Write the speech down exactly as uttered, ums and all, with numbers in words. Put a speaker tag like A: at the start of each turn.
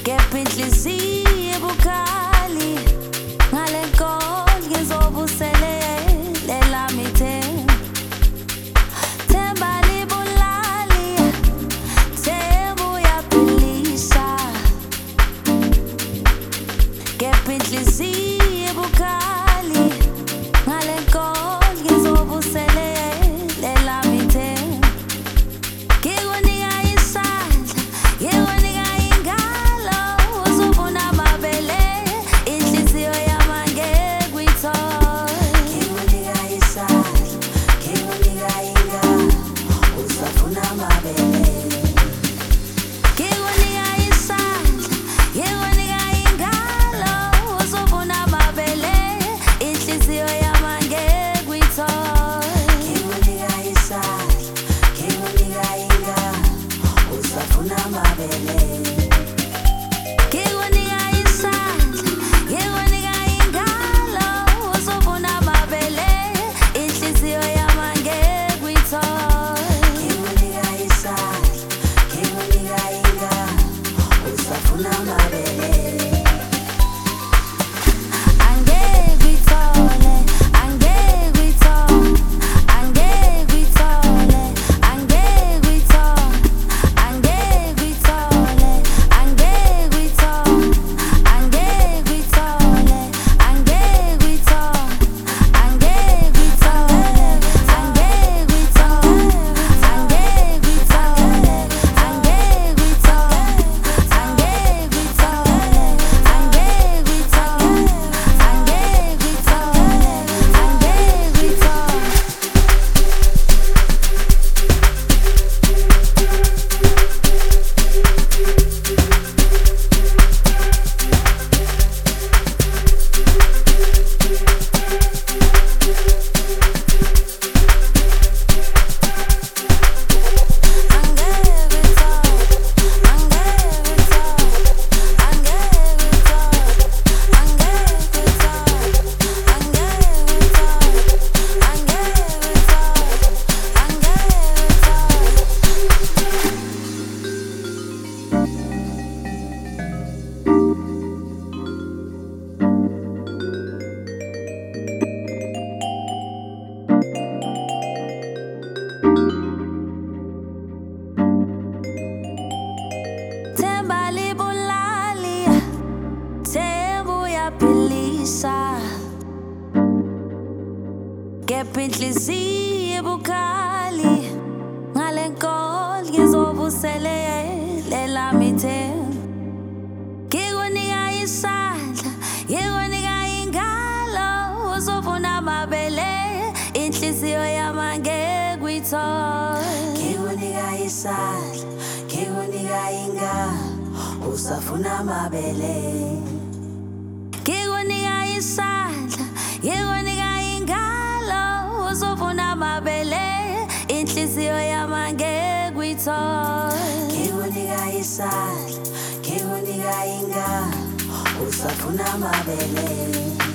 A: kepha inhliziyo ebukhali ngale nkolo ngizobuselela mithemba themba libulali themba uyaphelisa kepha inhliziyo ebukhali ngale nkolo ngizobuselela mithemba ngikunika isandla ngikunika ingalo uzobona amabele inhliziyo yami ngeke uyithole ngikunika isandla ngikunika ingalo uzofuna amabele ngikunika isandla ngikunika ingalo uzobona amabele inhliziyo yami ngeke uyithole ngikunika isandla ngikunika ingalo uzofuna amabele ngikunika isandla ngikunika ingalo uzobona amabele inhliziyo yami ngeke uyithole ngikunika isandla ngikunika ingalo uzofuna amabele angeke uyithole angeke uyithole angeke uyithole angeke uyithole angeke uyithole angeke uyithole angeke uyithole angeke uyithole angeke uyithole angeke uyithole angeke uyithole angeke uyithole angeke uyithole angeke uyithole angeke uyithole angeke uyithole themba libulali themba uyaphelisa kepha inhliziyo ebukhali ngale nkolo ngizobuselela mithemba ngikunika isandla ngikunika ingalo uzobona amabele inhliziyo yami ngeke uyithole ngikunika isandla ngikunika ingalo uzofuna amabele ngikunika isandla ngikunika ingalo uzobona amabele inhliziyo yami ngeke uyithole ngikunika isandla ngikunika ingalo uzofuna amabele